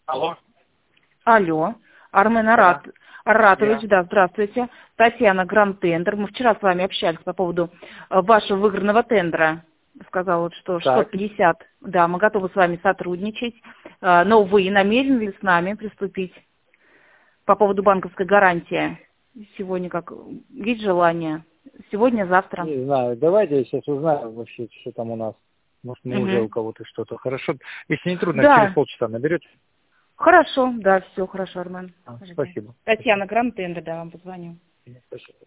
Алло. Алло, Армен Да. Аратович, Я. да, здравствуйте. Татьяна, Гранд Тендер. Мы вчера с вами общались по поводу вашего выигранного тендера. Сказала, вот, что Так. 650, да, мы готовы с вами сотрудничать. Но вы намерены ли с нами приступить по поводу банковской гарантии? Сегодня как, есть желание? Сегодня, завтра? Не знаю. Давайте я сейчас узнаю вообще, что там у нас. Может, мы уже у Мгм. кого-то что-то. Хорошо. Если не трудно, через Да, полчаса наберете. хорошо, да, все хорошо, Армен. Подожди. Спасибо. Татьяна, Спасибо. Гранд Тендер, да, вам позвоню. Спасибо.